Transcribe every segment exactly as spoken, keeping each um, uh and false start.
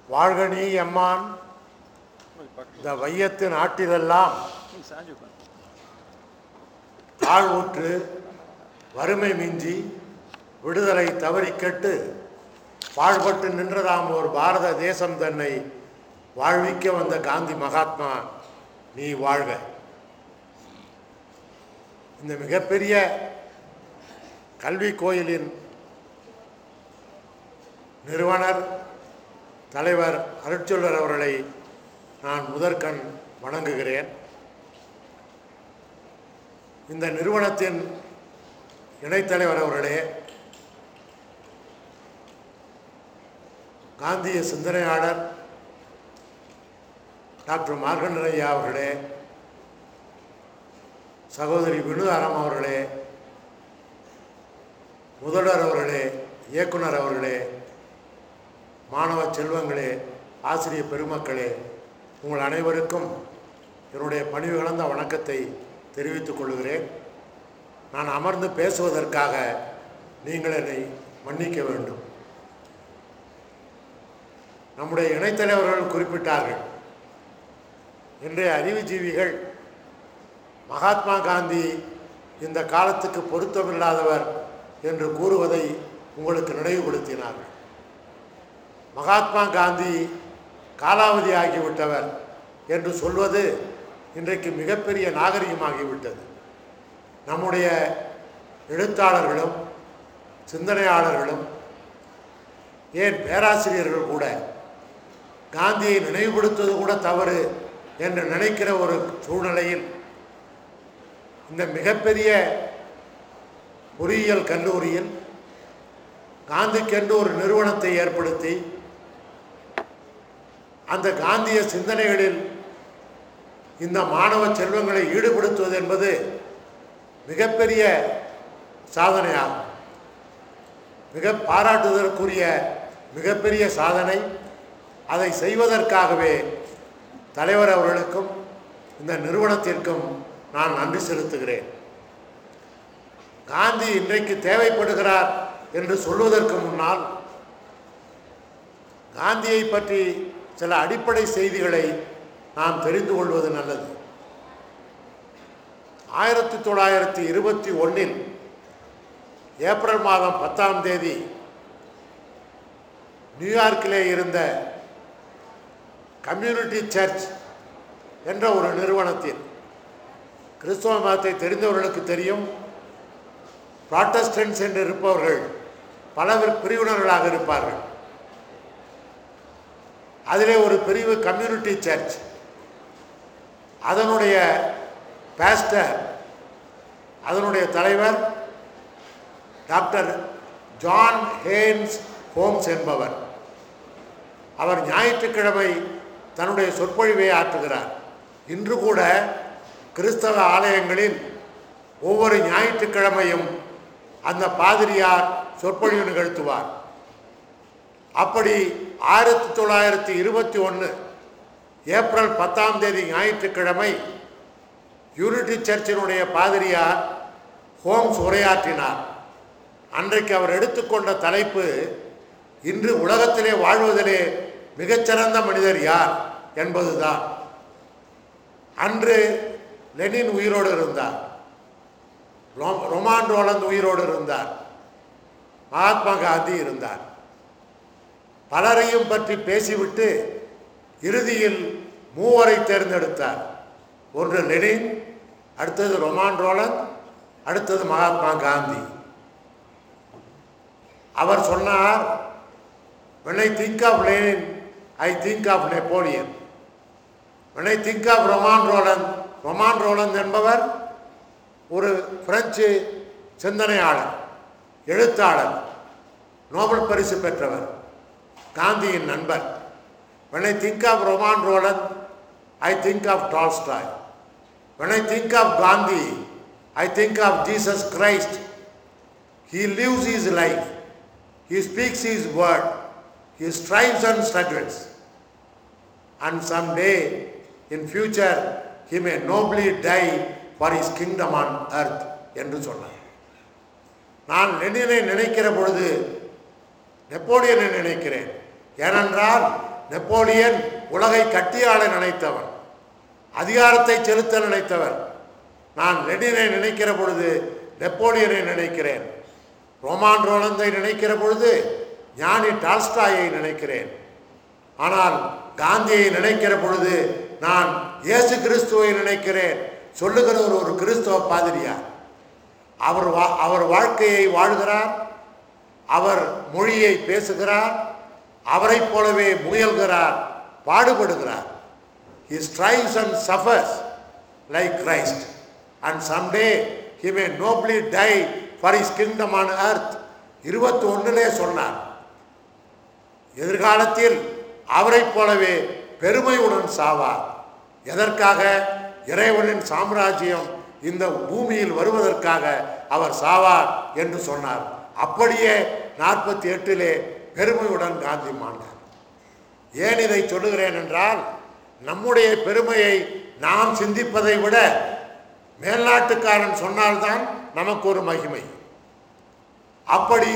வாழ்கனி எம்மான் இந்த வையத்தின் ஆட்டிலெல்லாம் தாழ்வுற்று வறுமை மிஞ்சி விடுதலை தவறி கெட்டு பாழ்பட்டு நின்றதாம் ஒரு பாரத தேசம் தன்னை வாழ்விக்க வந்த காந்தி மகாத்மா நீ வாழ்க. இந்த மிகப்பெரிய கல்வி கோயிலின் நிறுவனர் தலைவர் அருட்செல்வர் அவர்களை நான் முதற்கண் வணங்குகிறேன். இந்த நிறுவனத்தின் இணைத்தலைவர் அவர்களே, காந்திய சிந்தனையாளர் டாக்டர் மார்கண்டன் ஐயா அவர்களே, சகோதரி வினுதாரம் அவர்களே, முதல்வர் அவர்களே, இயக்குனர் அவர்களே, மாணவ செல்வங்களே, ஆசிரியர் பெருமக்களே, உங்கள் அனைவருக்கும் என்னுடைய பணிவு கலந்த வணக்கத்தை தெரிவித்துக் கொள்கிறேன். நான் அமர்ந்து பேசுவதற்காக நீங்கள் என்னை மன்னிக்க வேண்டும். நம்முடைய இணைத்தலைவர்கள் குறிப்பிட்டார்கள், இன்றைய அறிவுஜீவிகள் மகாத்மா காந்தி இந்த காலத்துக்கு பொருத்தமில்லாதவர் என்று கூறுவதை உங்களுக்கு நினைவுபடுத்தினார்கள். மகாத்மா காந்தி காலாவதி ஆகிவிட்டவர் என்று சொல்வது இன்றைக்கு மிகப்பெரிய நாகரிகமாகிவிட்டது. நம்முடைய எழுத்தாளர்களும் சிந்தனையாளர்களும் ஏன் பேராசிரியர்கள் கூட காந்தியை நினைவுபடுத்துவது கூட தவறு என்று நினைக்கிற ஒரு சூழ்நிலையில் இந்த மிகப்பெரிய பொறியியல் கல்லூரியில் காந்திக்கென்று ஒரு நிறுவனத்தை ஏற்படுத்தி அந்த காந்திய சிந்தனைகளில் இந்த மாணவ செல்வங்களை ஈடுபடுத்துவது என்பது மிகப்பெரிய சாதனையாகும். மிக பாராட்டுதற்குரிய மிகப்பெரிய சாதனை. அதை செய்வதற்காகவே தலைவர் அவர்களுக்கும் இந்த நிறுவனத்திற்கும் நான் நன்றி செலுத்துகிறேன். காந்தி இன்றைக்கு தேவைப்படுகிறார் என்று சொல்வதற்கு முன்னால் காந்தியை பற்றி சில அடிப்படை செய்திகளை நாம் தெரிந்து கொள்வது நல்லது. ஆயிரத்தி தொள்ளாயிரத்தி இருபத்தி ஒன்றில் ஏப்ரல் மாதம் பத்தாம் தேதி நியூயார்க்கிலே இருந்த கம்யூனிட்டி சர்ச் என்ற ஒரு நிறுவனத்தில், கிறிஸ்தவ மதத்தை தெரிந்தவர்களுக்கு தெரியும், புராட்டஸ்டன்ட்ஸ் என்று இருப்பவர்கள் பல பிரிவினர்களாக இருப்பார்கள். அதிலே ஒரு பிரிவு கம்யூனிட்டி சர்ச். அதனுடைய பாஸ்டர், அதனுடைய தலைவர் டாக்டர் ஜான் ஹேன்ஸ் ஹோம்ஸ் என்பவர். அவர் ஞாயிற்றுக்கிழமை தன்னுடைய சொற்பொழிவை ஆற்றுகிறார். இன்று கூட கிறிஸ்தவ ஆலயங்களில் ஒவ்வொரு ஞாயிற்றுக்கிழமையும் அந்த பாதிரியார் சொற்பொழிவு நிகழ்த்துவார். அப்படி ஆயிரத்தி தொள்ளாயிரத்தி இருபத்தி ஒன்று ஏப்ரல் பத்தாம் தேதி ஞாயிற்றுக்கிழமை யூனிட்டி சர்ச்சினுடைய பாதிரியார் ஹோம்ஸ் உரையாற்றினார். அன்றைக்கு அவர் எடுத்துக்கொண்ட தலைப்பு, இன்று உலகத்திலே வாழ்வதிலே மிகச்சிறந்த மனிதர் யார் என்பதுதான். அன்று லெனின் உயிரோடு இருந்தார், ரொமான் ரோலந்து உயிரோடு இருந்தார், மகாத்மா காந்தி இருந்தார். பலரையும் பற்றி பேசிவிட்டு இறுதியில் மூவரை தேர்ந்தெடுத்தார். ஒன்று லெனின், அடுத்தது ரொமான் ரோலந்து, அடுத்தது மகாத்மா காந்தி. அவர் சொன்னார், when I think of Lenin, I think of Napoleon. when I think of Romain Rolland, Romain Rolland என்பவர் ஒரு பிரெஞ்சு சிந்தனையாளர், எழுத்தாளர், நோபல் பரிசு பெற்றவர், காந்தியின் நண்பர். when I think of Romain Rolland, I think of Tolstoy. when I think of Gandhi, I think of Jesus Christ. He lives his life, he speaks his word, he strives and struggles, and someday in future he may nobly die for his kingdom on earth என்று சொன்னார். நான் லெனினை நினைக்கிற பொழுது நெப்போலியனை நினைக்கிறேன். ஏனென்றால் Napoleon உலகை கட்டியாள நினைத்தவன், அதிகாரத்தை செலுத்த நினைத்தவர். நான் லெனினை நினைக்கிற பொழுது நெப்போலியனை நினைக்கிறேன். ரோமான் ரோலந்தை நினைக்கிற பொழுது ஞானி டால்ஸ்டாயை நினைக்கிறேன். ஆனால் காந்தியை நினைக்கிற பொழுது நான் இயேசு கிறிஸ்துவை நினைக்கிறேன் சொல்லுகிறவர் ஒரு கிறிஸ்தவ பாதிரியார். அவர் வா அவர் வாழ்க்கையை வாழ்கிறார், அவர் மொழியை பேசுகிறார், அவரை போலவே முயல்கிறார், பாடுபடுகிறார். He strives and suffers like Christ, and someday he may nobly die for his kingdom on earth. இருபத்தி ஒன்றிலே சொன்னார், எதிர்காலத்தில் அவரை போலவே பெருமையுடன் சாவார். எதற்காக? இறைவனின் சாம்ராஜ்யம் இந்த பூமியில் வருவதற்காக அவர் சாவார் என்று சொன்னார். அப்படியே நாற்பத்தி எட்டிலே பெருமையுடன் காந்தி மாண்டார். ஏன் இதை சொல்லுகிறேன் என்றால், நம்முடைய பெருமையை நாம் சிந்திப்பதை விட மேல்நாட்டுக்காரன் சொன்னால்தான் நமக்கு ஒரு மகிமை. அப்படி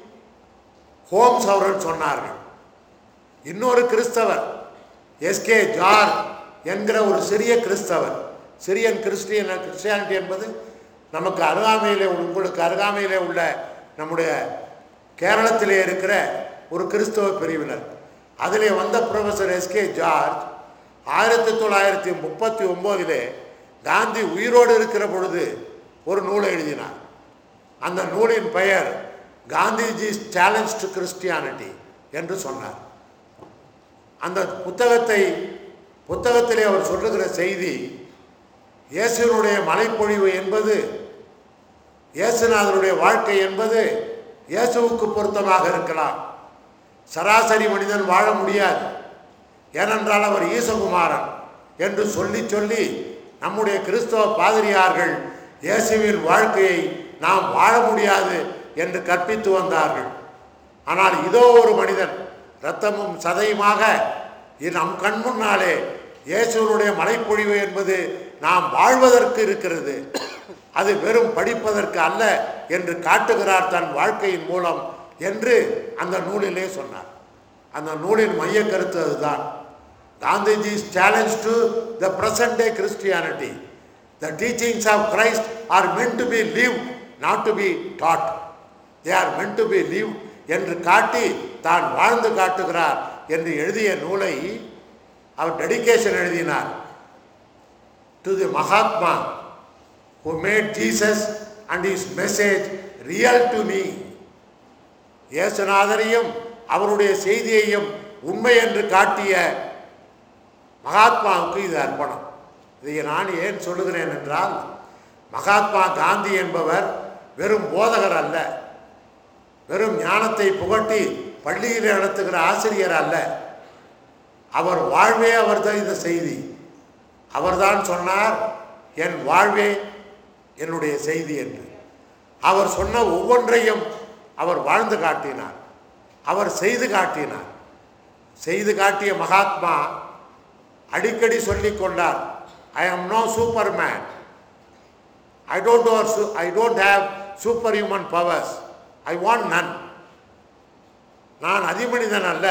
ஹோம்ஸ் அவர்கள் சொன்னார்கள். இன்னொரு கிறிஸ்தவர் எஸ்கே ஜார்ஜ் என்கிற ஒரு சிறிய கிறிஸ்தவர், சிரியன் கிறிஸ்டியன் கிறிஸ்டியானிட்டி என்பது நமக்கு அருகாமையிலே உங்களுக்கு அருகாமையிலே உள்ள நம்முடைய கேரளத்திலே இருக்கிற ஒரு கிறிஸ்தவ பிரிவினர். அதிலே வந்த ப்ரொஃபஸர் எஸ்கே ஜார்ஜ் ஆயிரத்தி தொள்ளாயிரத்தி முப்பத்தி ஒம்போதிலே காந்தி உயிரோடு இருக்கிற பொழுது ஒரு நூலை எழுதினார். அந்த நூலின் பெயர் காந்திஜி சேலஞ்ச் டு கிறிஸ்டியானிட்டி என்று சொன்னார். அந்த புத்தகத்தை புத்தகத்திலே அவர் சொல்லுகிற செய்தி, இயேசுனுடைய மலைப்பொழிவு என்பது, இயேசுநாதனுடைய வாழ்க்கை என்பது இயேசுவுக்கு பொருத்தமாக இருக்கலாம், சராசரி மனிதன் வாழ முடியாது, ஏனென்றால் அவர் ஈசகுமாரன் என்று சொல்லி சொல்லி நம்முடைய கிறிஸ்தவ பாதிரியார்கள் இயேசுவின் வாழ்க்கையை நாம் வாழ முடியாது என்று கற்பித்து வந்தார்கள். ஆனால் இதோ ஒரு மனிதன் இரத்தமும் சதையுமாக நம் கண் முன்னாலே இயேசுவனுடைய மலைப்பொழிவு என்பது நாம் வாழ்வதற்கு இருக்கிறது, அது வெறும் படிப்பதற்கு அல்ல என்று காட்டுகிறார் தன் வாழ்க்கையின் மூலம் என்று அந்த நூலிலே சொன்னார். அந்த நூலின் மைய கருத்து அதுதான். Gandhiji's challenge to the present day Christianity. The teachings of Christ are meant to be lived, not to be taught. They are meant to be lived என்று காட்டி தான் வாழ்ந்து காட்டுகிறார் என்று எழுதிய நூலை அவர் டெடிகேஷன் எழுதினார். To the Mahatma who made Jesus and his message real to me. இயேசுநாதரையும் அவருடைய செய்தியையும் உண்மை என்று காட்டிய மகாத்மாவுக்கு இது அர்ப்பணம். இதை நான் ஏன் சொல்லுகிறேன் என்றால், மகாத்மா காந்தி என்பவர் வெறும் போதகர் அல்ல, வெறும் ஞானத்தை புகட்டி பள்ளியில் நடத்துகிற ஆசிரியர் அல்ல. அவர் வாழ்வே அவர் தான் இந்த செய்தி. அவர்தான் சொன்னார், என் வாழ்வே என்னுடைய செய்தி என்று. அவர் சொன்ன ஒவ்வொன்றையும் அவர் வாழ்ந்து காட்டினார், அவர் செய்து காட்டினார். செய்து காட்டிய மகாத்மா அடிக்கடி சொல்லிக் கொண்டார், I am no superman, I don't I don't have superhuman powers, I want none. நான் அதிமனிதன் அல்ல,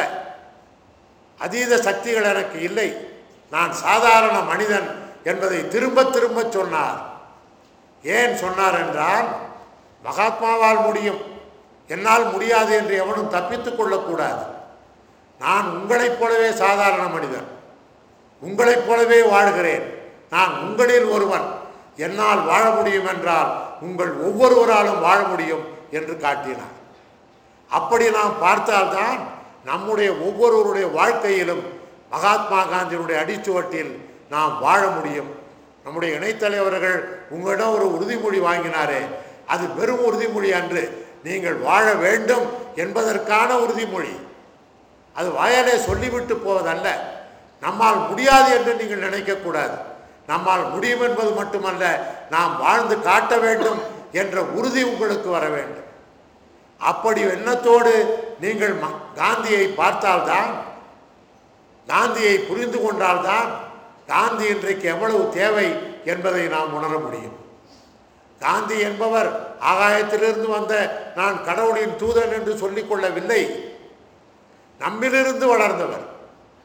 அதீத சக்திகள் எனக்கு இல்லை, நான் சாதாரண மனிதன் என்பதை திரும்ப திரும்ப சொன்னார். ஏன் சொன்னார் என்றால், மகாத்மாவால் முடியும், என்னால் முடியாது என்று எவனும் தப்பித்துக் கொள்ளக்கூடாது. நான் உங்களைப் போலவே சாதாரண மனிதன், உங்களைப் போலவே வாழ்கிறேன், நான் உங்களில் ஒருவன், என்னால் வாழ முடியும் என்றால் உங்கள் ஒவ்வொருவராலும் வாழ முடியும் என்று காட்டினார். அப்படி நாம் பார்த்தால்தான் நம்முடைய ஒவ்வொருவருடைய வாழ்க்கையிலும் மகாத்மா காந்தியினுடைய அடிச்சுவட்டில் நாம் வாழ முடியும். நம்முடைய இணைத்தலைவர்கள் உங்களிடம் ஒரு உறுதிமொழி வாங்கினாரே, அது வெறும் உறுதிமொழி அன்று, நீங்கள் வாழ வேண்டும் என்பதற்கான உறுதிமொழி. அது வாயாலே சொல்லிவிட்டு போவதல்ல. நம்மால் முடியாது என்று நீங்கள் நினைக்கக்கூடாது. நம்மால் முடியும் என்பது மட்டுமல்ல, நாம் வாழ்ந்து காட்ட வேண்டும் என்ற உறுதி உங்களுக்கு வர வேண்டும். அப்படி எண்ணத்தோடு நீங்கள் காந்தியை பார்த்தால்தான், காந்தியை புரிந்து கொண்டால்தான் காந்தி இன்றைக்கு எவ்வளவு தேவை என்பதை நாம் உணர முடியும். காந்தி என்பவர் ஆகாயத்திலிருந்து வந்த நான் கடவுளின் தூதன் என்று சொல்லிக் கொள்ளவில்லை, நம்மிலிருந்து வளர்ந்தவர்.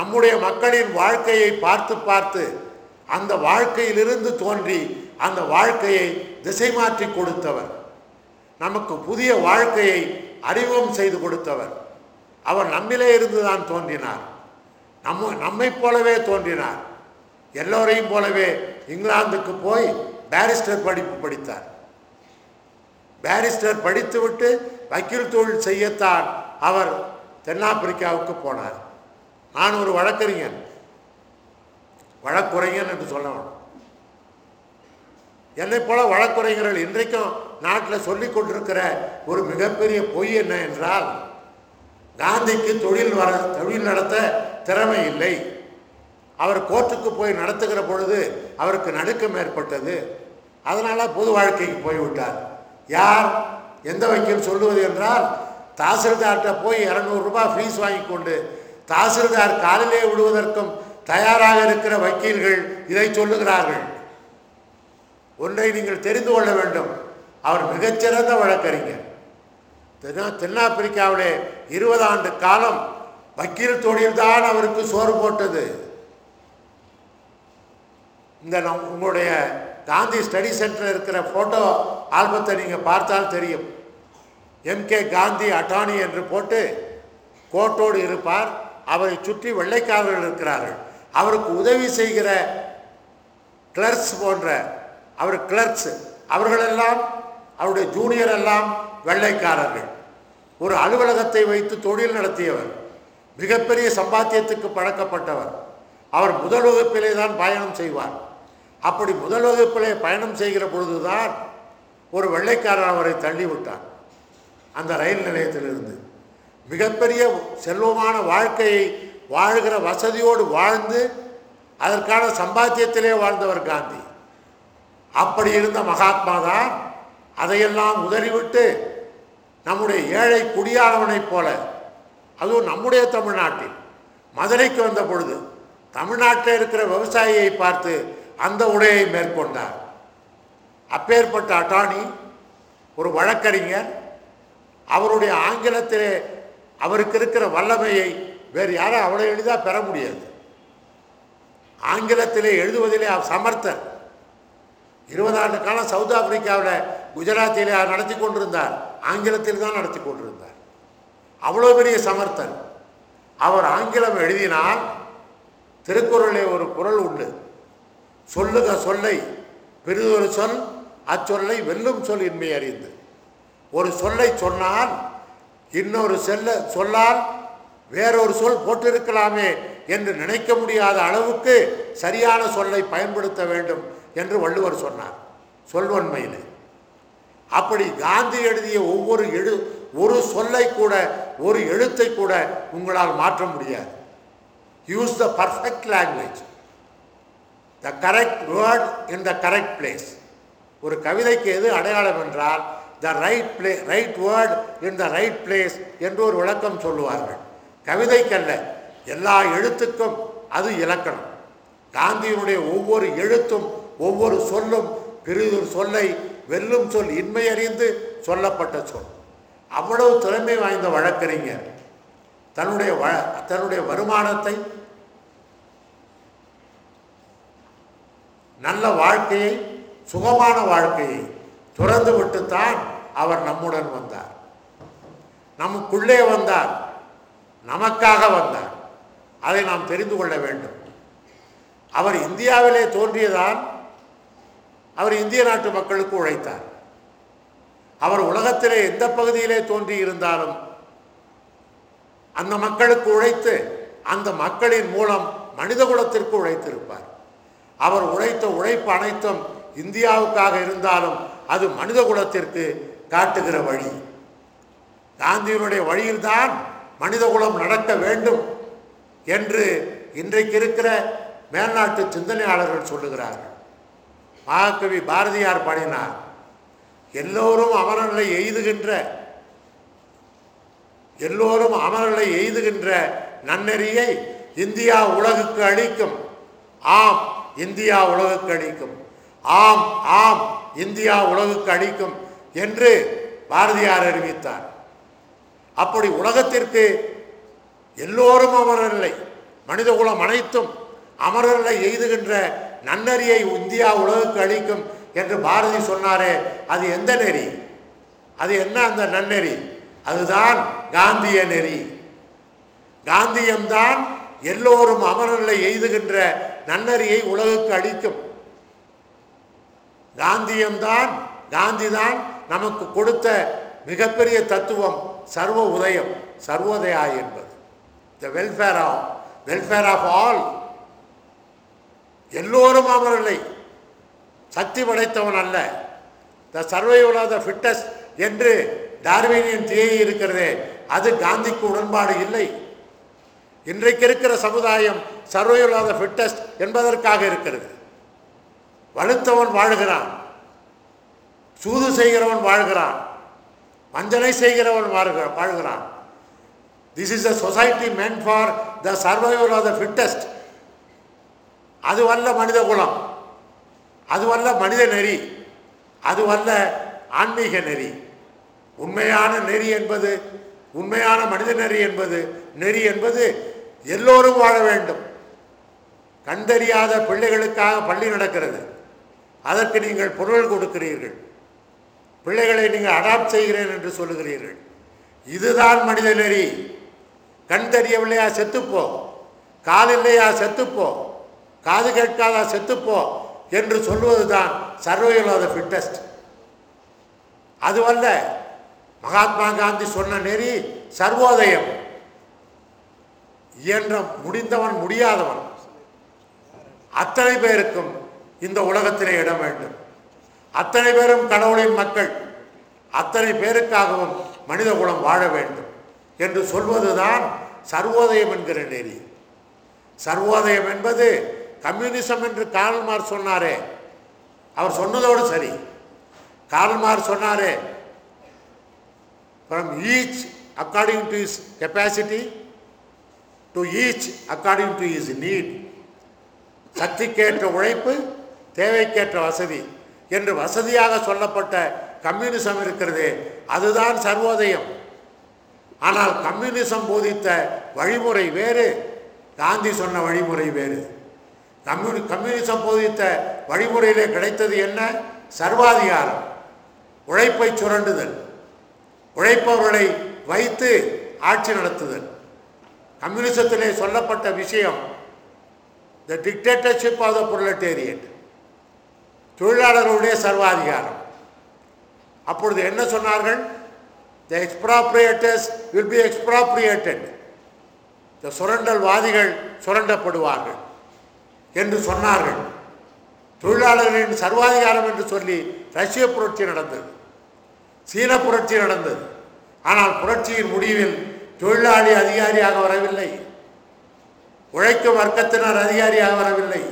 நம்முடைய மக்களின் வாழ்க்கையை பார்த்து பார்த்து அந்த வாழ்க்கையிலிருந்து தோன்றி அந்த வாழ்க்கையை திசை மாற்றி கொடுத்தவர், நமக்கு புதிய வாழ்க்கையை அறிமுகம் செய்து கொடுத்தவர். அவர் நம்மிலே இருந்துதான் தோன்றினார், நம்ம நம்மை போலவே தோன்றினார். எல்லோரையும் போலவே இங்கிலாந்துக்கு போய் பாரிஸ்டர் படிப்பு படித்தார். பாரிஸ்டர் படித்துவிட்டு வக்கீல் தொழில் செய்யத்தான் அவர் தென்னாப்பிரிக்காவுக்கு போனார். நான் ஒரு வழக்கறிஞன், வழக்குரைஞன் என்று சொல்லணும். என்னை போல வழக்குரைஞர்கள் இன்றைக்கும் நாட்டில் சொல்லிக் கொண்டிருக்கிற ஒரு மிகப்பெரிய பொய் என்ன என்றால், காந்திக்கு தொழில் வர தொழில் நடத்த திறமை இல்லை, அவர் கோர்ட்டுக்கு போய் நடத்துகிற பொழுது அவருக்கு நடுக்கம் ஏற்பட்டது, அதனால் பொது வாழ்க்கைக்கு போய்விட்டார். யார் எந்த வக்கீல் சொல்லுவது என்றால், தாசில்தார்கிட்ட போய் இரநூறு ரூபாய் ஃபீஸ் வாங்கி கொண்டு தாசில்தார் காலிலே விடுவதற்கும் தயாராக இருக்கிற வக்கீல்கள் இதை சொல்லுகிறார்கள். ஒன்றை நீங்கள் தெரிந்து கொள்ள வேண்டும், அவர் மிகச்சிறந்த வழக்கறிஞர். தென்னா தென்னாப்பிரிக்காவிலே இருபது ஆண்டு காலம் வக்கீல் தொழில்தான் அவருக்கு சோறு போட்டது. இந்த நம் உங்களுடைய காந்தி ஸ்டடி சென்டர் இருக்கிற ஃபோட்டோ ஆல்பத்தை நீங்கள் பார்த்தால் தெரியும். எம்கே காந்தி அட்டார்னி என்று போட்டு கோட்டோடு இருப்பார், அவரை சுற்றி வெள்ளைக்காரர்கள் இருக்கிறார்கள். அவருக்கு உதவி செய்கிற கிளர்க்ஸ் போன்ற அவர் கிளர்க்ஸ் அவர்களெல்லாம் அவருடைய ஜூனியர் எல்லாம் வெள்ளைக்காரர்கள். ஒரு அலுவலகத்தை வைத்து தொழில் நடத்தியவர், மிகப்பெரிய சம்பாத்தியத்துக்கு பழக்கப்பட்டவர். அவர் முதல் வகுப்பிலே தான் பயணம் செய்வார். அப்படி முதல் வகுப்பிலே பயணம் செய்கிற பொழுதுதான் ஒரு வெள்ளைக்காரர் அவரை தள்ளிவிட்டார் அந்த ரயில் நிலையத்திலிருந்து. மிகப்பெரிய செல்வமான வாழ்க்கையை வாழ்கிற வசதியோடு வாழ்ந்து அதற்கான சம்பாத்தியத்திலே வாழ்ந்தவர் காந்தி. அப்படி இருந்த மகாத்மா தான் அதையெல்லாம் உதறிவிட்டு நம்முடைய ஏழை குடியானவனைப் போல, அதுவும் நம்முடைய தமிழ்நாட்டில் மதுரைக்கு வந்த பொழுது தமிழ்நாட்டில் இருக்கிற விவசாயியை பார்த்து அந்த உடையை மேற்கொண்டார். அப்பேற்பட்ட அட்டார்னி, ஒரு வழக்கறிஞர், அவருடைய ஆங்கிலத்திலே அவருக்கு இருக்கிற வல்லமையை வேறு யாரும் அவ்வளோ எளிதாக பெற முடியாது. ஆங்கிலத்திலே எழுதுவதிலே அவர் சமர்த்தர். இருபது ஆண்டு காலம் சவுத் ஆப்பிரிக்காவில் குஜராத்திலே நடத்தி கொண்டிருந்தார், ஆங்கிலத்தில் தான் நடத்தி கொண்டிருந்தார். அவ்வளோ பெரிய சமர்த்தர் அவர். ஆங்கிலம் எழுதினால் திருக்குறளே ஒரு குறள் உண்டு, சொல்லுக சொல்லை பெரிதொரு சொல் அச்சொல்லை வெல்லும் சொல் இன்மை அறிந்து. ஒரு சொல்லை சொன்னால் இன்னொரு செல்ல சொல்லால் வேறொரு சொல் போட்டிருக்கலாமே என்று நினைக்க முடியாத அளவுக்கு சரியான சொல்லை பயன்படுத்த வேண்டும் என்று வள்ளுவர் சொன்னார் சொல்வன்மையில். அப்படி காந்தி எழுதிய ஒவ்வொரு எழு ஒரு சொல்லை கூட, ஒரு எழுத்தை கூட உங்களால் மாற்ற முடியாது. Use the perfect language, the correct word in the correct place. ஒரு கவிதைக்கு எது அடையாளம் என்றால் the right play right word in the right place என்று ஒரு விளக்கம் சொல்லுவார்கள். கவிதைக்கல்ல, எல்லா எழுத்துக்கும் அது இலக்கணம். காந்தியினுடைய ஒவ்வொரு எழுத்தும் ஒவ்வொரு சொல்லும் பெரிதொரு சொல்லை வெல்லும் சொல் இன்மை அறிந்து சொல்லப்பட்ட சொல். அவ்வளவு திறமை வாய்ந்த வழக்கறிஞர் தன்னுடைய வ தன்னுடைய வருமானத்தை, நல்ல வாழ்க்கையை, சுகமான வாழ்க்கையை துறந்து விட்டுத்தான் அவர் நம்முடன் வந்தார். நமக்குள்ளே வந்தார், நமக்காக வந்தார். அதை நாம் தெரிந்து கொள்ள வேண்டும். அவர் இந்தியாவிலே தோன்றியதான் அவர் இந்திய நாட்டு மக்களுக்கு உழைத்தார். அவர் உலகத்திலே எந்த பகுதியிலே தோன்றி இருந்தாலும் அந்த மக்களுக்கு உழைத்து அந்த மக்களின் மூலம் மனித குலத்திற்கு உழைத்திருப்பார். அவர் உழைத்த உழைப்பு அனைத்தும் இந்தியாவுக்காக இருந்தாலும் அது மனித குலத்திற்கு காட்டுகிற வழி. காந்தியினுடைய வழியில்தான் மனித குலம் நடக்க வேண்டும் என்று இன்றைக்கு இருக்கிற மேல்நாட்டு சிந்தனையாளர்கள் சொல்லுகிறார்கள். மகாகவி பாரதியார் பாடினார், எல்லோரும் அமரநிலை எய்துகின்ற எல்லோரும் அமரநிலை எய்துகின்ற நன்னெறியை இந்தியா உலகுக்கு அளிக்கும். ஆம், இந்தியா உலகுக்கு அளிக்கும். ஆம் ஆம் இந்தியா உலகுக்கு அளிக்கும் என்று பாரதியார் அறிவித்தார். அப்படி உலகத்திற்கு எல்லோரும் அமரநிலை, மனிதகுலம் அனைத்தும் அமரர்களை எய்துகின்ற நன்னெறியை இந்தியா உலகுக்கு அளிக்கும் என்று பாரதி சொன்னாரே, அது எந்த நெறி? அது என்ன அந்த நன்னெறி? அதுதான் காந்திய நெறி. காந்தியம்தான் எல்லோரும் அமரர்களை எய்துகின்ற நன்னெறியை உலகுக்கு அளிக்கும். காந்தியம்தான் காந்திதான் நமக்கு கொடுத்த மிகப்பெரிய தத்துவம் சர்வ உதயம், சர்வோதயா என்பது. The welfare of welfare of all. எல்லோரும் அமரர்களை, சக்தி படைத்தவன் அல்ல. The survival of the fittest என்று டார்வினியன் தியரி இருக்கிறதே, அது காந்திக்கு உடன்பாடு இல்லை. இன்றைக்கு இருக்கிற சமுதாயம் சர்வைவல் ஆஃப் த ஃபிட்டஸ்ட் என்பதற்காக இருக்கிறது. வலுத்தவன் வாழ்கிறான், சூது செய்கிறவன் வாழ்கிறான், வஞ்சனை செய்கிறவன் வாழ்கிறான். This is a society meant for the survival of the fittest. அதுவல்ல மனித குலம், அதுவல்ல மனித நெறி, அதுவல்ல ஆன்மீக நெறி. உண்மையான நெறி என்பது, உண்மையான மனித நெறி என்பது, நெறி என்பது எல்லோரும் வாழ வேண்டும். கண்டறியாத பிள்ளைகளுக்காக பள்ளி நடக்கிறது, அதற்கு நீங்கள் பொருள் கொடுக்கிறீர்கள். பிள்ளைகளை நீங்கள் அடாப்ட் செய்கிறேன் என்று சொல்லுகிறீர்கள். இதுதான் மனித நெறி. கண் தெரியவில்லையா செத்துப்போ, கால் இல்லையா செத்துப்போ, காது கேட்காதா செத்துப்போ என்று சொல்வதுதான் சர்வைவல் ஆஃப் த ஃபிட்டஸ்ட். அதுவல்ல மகாத்மா காந்தி சொன்ன நெறி சர்வோதயம். இயன்ற முடிந்தவன் முடியாதவன் அத்தனை பேருக்கும் இந்த உலகத்திலே இடம் வேண்டும். அத்தனை பேரும் கடவுளின் மக்கள், அத்தனை பேருக்காகவும் மனித குலம் வாழ வேண்டும் என்று சொல்வதுதான் சர்வோதயம் என்கிற நெறி. சர்வோதயம் என்பது கம்யூனிசம் என்று கார்ல் மார்க்ஸ் சொன்னாரே, அவர் சொன்னதோடு சரி. கார்ல் மார்க்ஸ் சொன்னாரே, from each according to his capacity to each according to his need. சக்திக்கேற்ற உழைப்பு, தேவைக்கேற்ற வசதி என்று வசதியாக சொல்லப்பட்ட கம்யூனிசம் இருக்கிறதே, அதுதான் சர்வோதயம். ஆனால் கம்யூனிசம் போதித்த வழிமுறை வேறு, காந்தி சொன்ன வழிமுறை வேறு. கம்யூனி கம்யூனிசம் போதித்த வழிமுறையிலே கிடைத்தது என்ன? சர்வாதிகாரம், உழைப்பை சுரண்டுதல், உழைப்பவர்களை வைத்து ஆட்சி நடத்துதல். கம்யூனிசத்திலே சொல்லப்பட்ட விஷயம் த டிக்டேட்டர்ஷிப் ஆஃப் த புரலட்டேரியட், தொழிலாளர்களுடைய சர்வாதிகாரம். அப்பொழுது என்ன சொன்னார்கள்? த எக்ஸ்ப்ராப்ரியேட்டர்ஸ் வில் பி எக்ஸ்ப்ராப்ரியேட்டட், த சுரண்டல்வாதிகள் சுரண்டப்படுவார்கள் என்று சொன்னார்கள். தொழிலாளர்களின் சர்வாதிகாரம் என்று சொல்லி ரஷ்ய புரட்சி நடந்தது, சீன புரட்சி நடந்தது. ஆனால் புரட்சியின் முடிவில் தொழிலாளி அதிகாரியாக வரவில்லை, உழைக்கும் வர்க்கத்தினர் அதிகாரியாக வரவில்லை.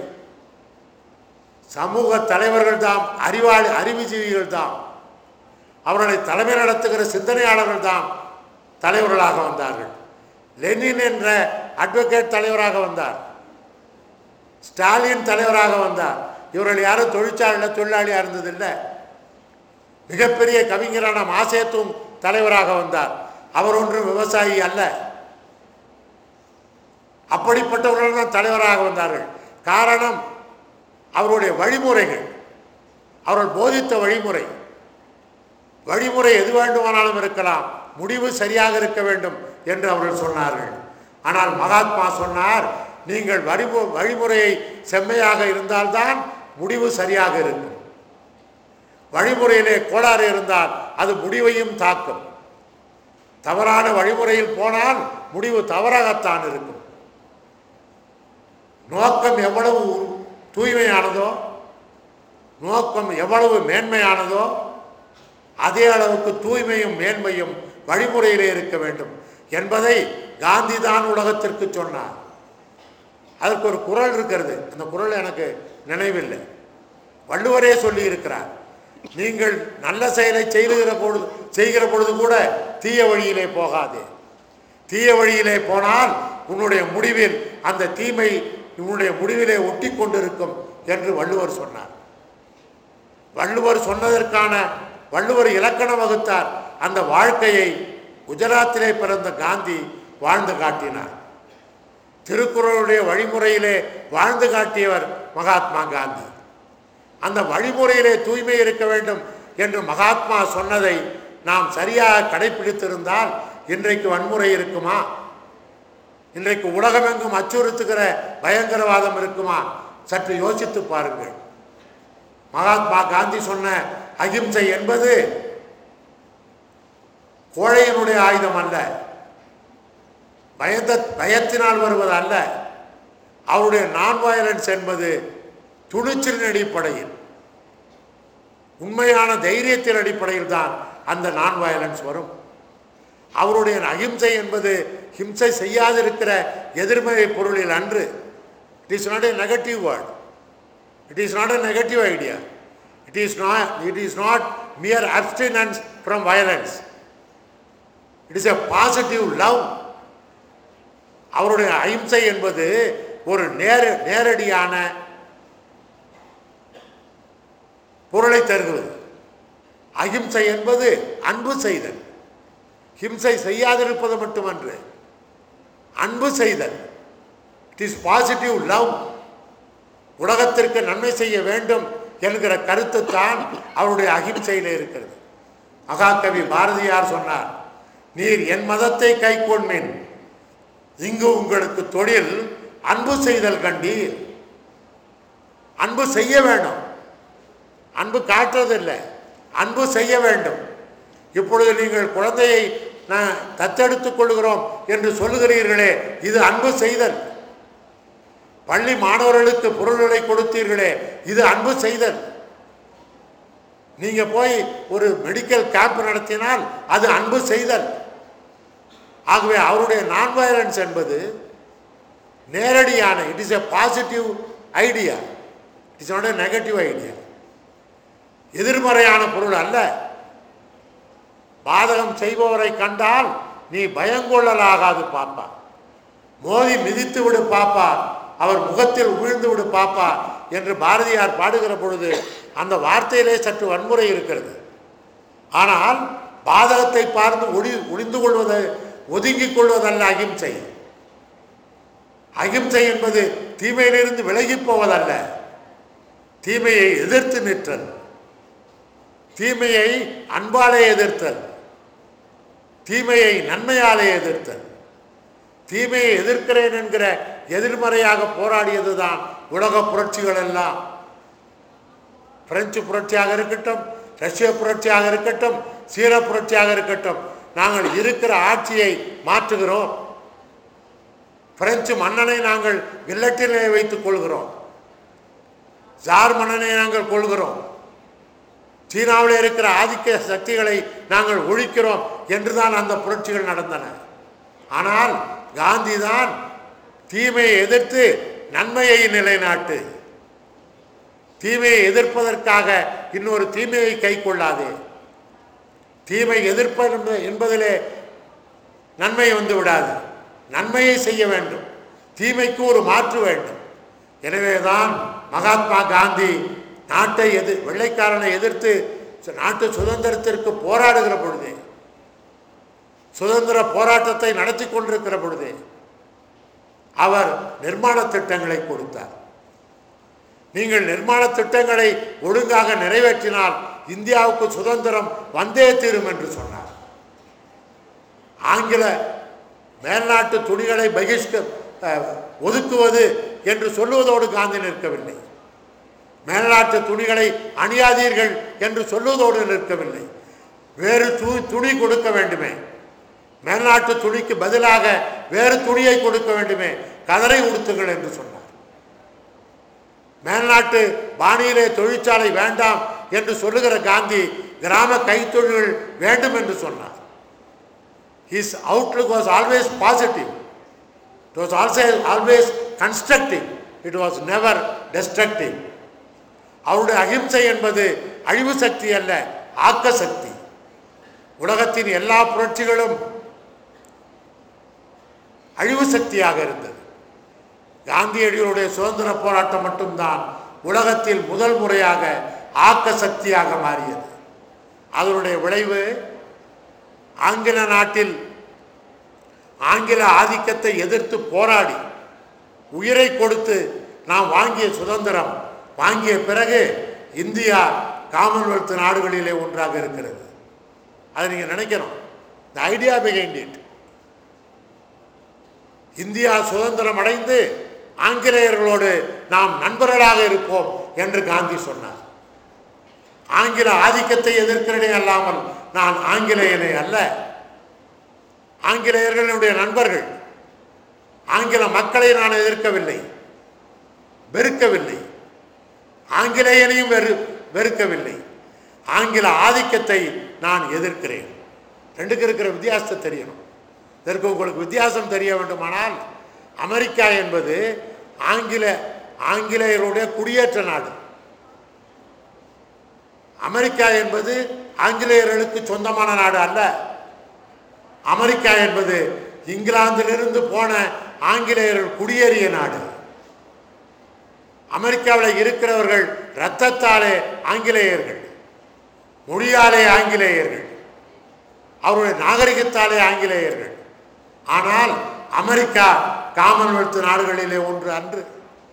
சமூக தலைவர்கள் தாம், அறிவாளி அறிவுஜீவிகள் தாம், அவர்களை தலைமை நடத்துகிற சிந்தனையாளர்கள் தாம் தலைவர்களாக வந்தார்கள். லெனின் என்ற அட்வொகேட் தலைவராக வந்தார், ஸ்டாலின் தலைவராக வந்தார். இவர்கள் யாரும் தொழிற்சாலையில் தொழிலாளியாக இருந்ததில்லை. மிகப்பெரிய கவிஞரான மாசேத்துங் தலைவராக வந்தார், அவர் ஒன்றும் விவசாயி அல்ல. அப்படிப்பட்டவர்கள் தான் தலைவராக வந்தார்கள். காரணம் அவருடைய வழிமுறைகள், அவர்கள் போதித்த வழிமுறை. வழிமுறை எது வேண்டுமானாலும் இருக்கலாம், முடிவு சரியாக இருக்க வேண்டும் என்று அவர்கள் சொன்னார்கள். ஆனால் மகாத்மா சொன்னார், நீங்கள் வழிமு வழிமுறையை செம்மையாக இருந்தால்தான் முடிவு சரியாக இருக்கும். வழிமுறையிலே கோளாறு இருந்தால் அது முடிவையும் தாக்கும். தவறான வழிமுறையில் போனால் முடிவு தவறாகத்தான் இருக்கும். நோக்கம் எவ்வளவு தூய்மையானதோ, நோக்கம் எவ்வளவு மேன்மையானதோ, அதே அளவுக்கு தூய்மையும் மேன்மையும் வழிமுறையிலே இருக்க வேண்டும் என்பதை காந்தி தான் உலகத்திற்கு சொன்னார். அதற்கு ஒரு குறள் இருக்கிறது, அந்த குறள் எனக்கு நினைவில்லை. வள்ளுவரே சொல்லி இருக்கிறார், நீங்கள் நல்ல செயலை செய்கிற பொழுது செய்கிற பொழுது கூட தீய வழியிலே போகாதே. தீய வழியிலே போனால் உன்னுடைய முடிவில் அந்த தீமை உன்னுடைய முடிவிலே ஒட்டி கொண்டிருக்கும் என்று வள்ளுவர் சொன்னார். வள்ளுவர் சொன்னதற்கான வள்ளுவர் இலக்கணம் வகுத்தார். அந்த வாழ்க்கையை குஜராத்திலே பிறந்த காந்தி வாழ்ந்து காட்டினார். திருக்குறளுடைய வழிமுறையிலே வாழ்ந்து காட்டியவர் மகாத்மா காந்தி. அந்த வழிமுறையிலே தூய்மை இருக்க வேண்டும் என்று மகாத்மா சொன்னதை நாம் சரியாக கடைபிடித்திருந்தால் இன்றைக்கு வன்முறை இருக்குமா? இன்றைக்கு உலகமெங்கும் அச்சுறுத்துகிற பயங்கரவாதம் இருக்குமா? சற்று யோசித்து பாருங்கள். மகாத்மா காந்தி சொன்ன அகிம்சை என்பது கோழையினுடைய ஆயுதம் அல்ல, பயந்த பயத்தினால் வருவது அல்ல. அவருடைய நான் வயலன்ஸ் என்பது துணிச்சலின் அடிப்படையில், உண்மையான தைரியத்தின் அடிப்படையில் தான் அந்த நான் வயலன்ஸ் வரும். அவருடைய அகிம்சை என்பது ஹிம்சை செய்யாதிருக்கிற எதிர்மறை பொருளில் அன்று. It is not a negative word, it is not a negative idea, it is not it is not mere abstinence from violence, it is a positive love. அவருடைய அஹிம்சை என்பது ஒரு நேர நேரடியான பொருளை தருகிறது. அஹிம்சை என்பது அன்பு செய்தல், ஹிம்சை செய்யாதிருப்பது மட்டுமன்று, அன்பு செய்தல். It is positive love. உலகத்திற்கு நன்மை செய்ய வேண்டும் என்கிற கருத்து தான் அவருடைய அஹிம்சையில் இருக்கிறது. மகாகவி பாரதியார் சொன்னார், நீர் என் மதத்தை கை கொள்மேன், இங்கு உங்களுக்கு தொழில் அன்பு செய்தல் கண்டீர். அன்பு செய்ய வேண்டும், அன்பு காட்டுறதில்லை, அன்பு செய்ய வேண்டும். இப்பொழுது நீங்கள் குழந்தையை நான் தத்தெடுத்துக் கொள்கிறோம் என்று சொல்லுகிறீர்களே, இது அன்பு செய்தல். பள்ளி மாணவர்களுக்கு பொருள்களை கொடுத்தீர்களே, இது அன்பு செய்தல். நீங்க போய் ஒரு மெடிக்கல் கேம்ப் நடத்தினால் அது அன்பு செய்தல். ஆகவே அவருடைய நான் வயலன்ஸ் என்பது நேரடியான, it is a positive idea, it is not a negative idea. எதிர்மறையான பொருள் அல்ல. பாதகம் செய்பவரை கண்டால் நீ பயங்கொள்ளலாகாது பாப்பா, மோதி மிதித்து விடு பாப்பா, அவர் முகத்தில் உமிழ்ந்து விடு பாப்பா என்று பாரதியார் பாடுகிற பொழுது அந்த வார்த்தையிலே சற்று வன்முறை இருக்கிறது. ஆனால் பாதகத்தை பார்த்து ஒளி ஒளிந்து கொள்வது, ஒதுங்கிக் கொள்வதல்ல அகிம்சை. அகிம்சை என்பது தீமையிலிருந்து விலகி போவதல்ல, தீமையை எதிர்த்து நிற்றல், தீமையை அன்பாலே எதிர்த்தல், தீமையை நன்மையாலே எதிர்த்தல். தீமையை எதிர்க்கிறேன் என்கிற எதிர்மறையாக போராடியது தான் உலக புரட்சிகள் எல்லாம். பிரெஞ்சு புரட்சியாக இருக்கட்டும், ரஷ்ய புரட்சியாக இருக்கட்டும், சீன புரட்சியாக இருக்கட்டும், நாங்கள் இருக்கிற ஆட்சியை மாற்றுகிறோம். பிரெஞ்சு மன்னனை நாங்கள் வில்லட்டிலே வைத்துக் கொள்கிறோம், ஜார் மன்னனை நாங்கள் கொள்கிறோம், சீனாவில் இருக்கிற ஆதிக்க சக்திகளை நாங்கள் ஒழிக்கிறோம் என்றுதான் அந்த புரட்சிகள் நடந்தன. ஆனால் காந்தி தான் தீமையை எதிர்த்து நன்மையை நிலைநாட்டு, தீமையை எதிர்ப்பதற்காக இன்னொரு தீமையை கை கொள்ளாதே, தீமை எதிர்ப்பது என்பதிலே நன்மை வந்து விடாது, நன்மையை செய்ய வேண்டும், தீமைக்கு ஒரு மாற்று வேண்டும். எனவேதான் மகாத்மா காந்தி நாட்டை எதிர் வெள்ளைக்காரனை எதிர்த்து நாட்டு சுதந்திரத்திற்கு போராடுகிற பொழுதே, சுதந்திர போராட்டத்தை நடத்தி கொண்டிருக்கிற பொழுதே அவர் நிர்மாண திட்டங்களை கொடுத்தார். நீங்கள் நிர்மாண திட்டங்களை ஒழுங்காக நிறைவேற்றினால் இந்தியாவுக்கு சுதந்திரம் வந்தே தீரும் என்று சொன்னார். ஆங்கில மேல்நாட்டு துணிகளை பகிஷ்க ஒதுக்குவது என்று சொல்லுவதோடு காந்தி நிற்கவில்லை, மேல்நாட்டு துணிகளை அணியாதீர்கள் என்று சொல்லுவதோடு நிற்கவில்லை, வேறு து துணி கொடுக்க வேண்டுமே, மேல்நாட்டு துணிக்கு பதிலாக வேறு துணியை கொடுக்க வேண்டுமே, கதரை உடுத்துங்கள் என்று சொன்னார். மேல்நாட்டு பாணியிலே தொழிற்சாலை வேண்டாம் என்று சொல்லுகிற காந்தி கிராம கைத்தொழில்கள் வேண்டும் என்று சொன்னார். His outlook was always positive. It was also always constructive. It was never destructive. அவருடைய அகிம்சை என்பது அழிவு சக்தி அல்ல, ஆக்க சக்தி. உலகத்தின் எல்லா புரட்சிகளும் அழிவு சக்தியாக இருந்தது. காந்தியடிகளுடைய சுதந்திர போராட்டம் மட்டும்தான் உலகத்தில் முதல் முறையாக ஆக்க சக்தியாக மாறியது. அதனுடைய விளைவு ஆங்கில நாட்டில் ஆங்கில ஆதிக்கத்தை எதிர்த்து போராடி உயிரை கொடுத்து நாம் வாங்கிய சுதந்திரம் வாங்கிய பிறகு இந்தியா காமன்வெல்த் நாடுகளிலே ஒன்றாக இருக்கிறது. அதை நீங்கள் நினைக்கணும். The idea behind it. India சுதந்திரம் அடைந்து ஆங்கிலேயர்களோடு நாம் நண்பர்களாக இருப்போம் என்று காந்தி சொன்னார். ஆங்கில ஆதிக்கத்தை எதிர்க்கிறேனே அல்லாமல் நான் ஆங்கிலேயனை அல்ல. ஆங்கிலேயர்களுடைய நண்பர்கள். ஆங்கில மக்களை நான் எதிர்க்கவில்லை, வெறுக்கவில்லை. ஆங்கிலேயனையும் வெறு வெறுக்கவில்லை. ஆங்கில ஆதிக்கத்தை நான் எதிர்க்கிறேன். ரெண்டுக்கு இருக்கிற வித்தியாசத்தை தெரியணும். இதற்கு உங்களுக்கு வித்தியாசம் தெரிய வேண்டுமானால், அமெரிக்கா என்பது ஆங்கில ஆங்கிலேயருடைய குடியேற்ற நாடு. அமெரிக்கா என்பது ஆங்கிலேயர்களுக்கு சொந்தமான நாடு அல்ல. அமெரிக்கா என்பது இங்கிலாந்திலிருந்து போன ஆங்கிலேயர்கள் குடியேறிய நாடு. அமெரிக்காவில் இருக்கிறவர்கள் இரத்தத்தாலே ஆங்கிலேயர்கள், மொழியாலே ஆங்கிலேயர்கள், அவருடைய நாகரிகத்தாலே ஆங்கிலேயர்கள். ஆனால் அமெரிக்கா காமன்வெல்த் நாடுகளிலே ஒன்று அன்று.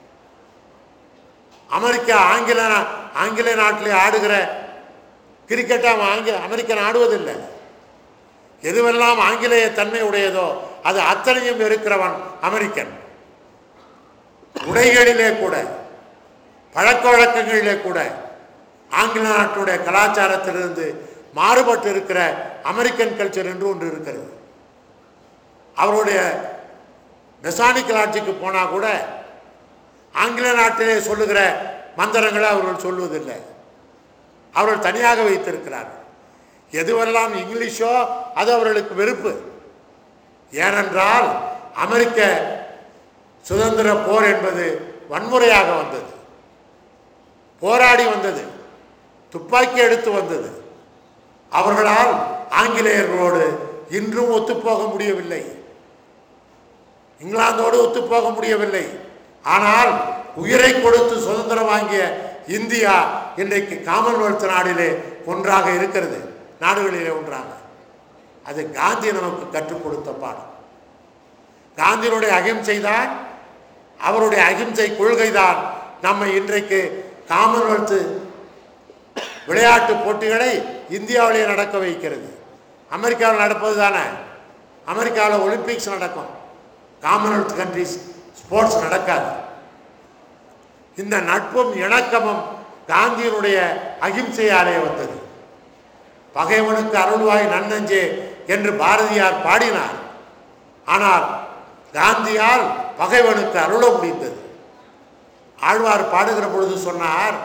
அமெரிக்கா ஆங்கில ஆங்கில நாட்டிலே ஆடுகிற கிரிக்கெட்டை அவன் ஆங்கில அமெரிக்கன் ஆடுவதில்லை. எதுவெல்லாம் ஆங்கிலேய தன்மை உடையதோ அது அத்தனையும் இருக்கிறவன் அமெரிக்கன். உடைகளிலே கூட, பழக்க வழக்கங்களிலே கூட ஆங்கில நாட்டுடைய கலாச்சாரத்திலிருந்து மாறுபட்டு இருக்கிற அமெரிக்கன் கல்ச்சர் என்று ஒன்று இருக்கிறது. அவருடைய மெசானிக்கல் ஆட்சிக்கு போனால் கூட ஆங்கில நாட்டிலே சொல்லுகிற மந்திரங்களை அவர்கள் சொல்வதில்லை. அவர்கள் தனியாக வைத்திருக்கிறார்கள். எதுவெல்லாம் இங்கிலீஷோ அது அவர்களுக்கு வெறுப்பு. ஏனென்றால் அமெரிக்க சுதந்திர போர் என்பது வன்முறையாக வந்தது, போராடி வந்தது, துப்பாக்கி எடுத்து வந்தது. அவர்களால் ஆங்கிலேயர்களோடு இன்றும் ஒத்துப்போக முடியவில்லை, இங்கிலாந்தோடு ஒத்துப்போக முடியவில்லை. ஆனால் உயிரை கொடுத்து சுதந்திரம் வாங்கிய இந்தியா இன்றைக்கு காமன்வெல்த் நாடிலே ஒன்றாக இருக்கிறது, நாடுகளிலே ஒன்றாக. அது காந்தி நமக்கு கற்றுக் கொடுத்த பாடம். காந்தியினுடைய அகிம்சை தான், அவருடைய அகிம்சை கொள்கை தான் நம்மை இன்றைக்கு காமன்வெல்த் விளையாட்டு போட்டிகளை இந்தியாவிலே நடக்க வைக்கிறது. அமெரிக்காவில் நடப்பது தானே. அமெரிக்காவில் ஒலிம்பிக்ஸ் நடக்கும், காமன்வெல்த் கண்ட்ரிஸ் ஸ்போர்ட்ஸ் நடக்காது. இந்த நட்பும் இணக்கமும் காந்தியினுடைய அகிம்சையாலே வந்தது. பகைவனுக்கு அருள்வாய் நன்னஞ்சே என்று பாரதியார் பாடினார். ஆனால் காந்தியால் பகைவனுக்கு அருள முடிந்தது. ஆழ்வார் பாடுகிற பொழுது சொன்னார்,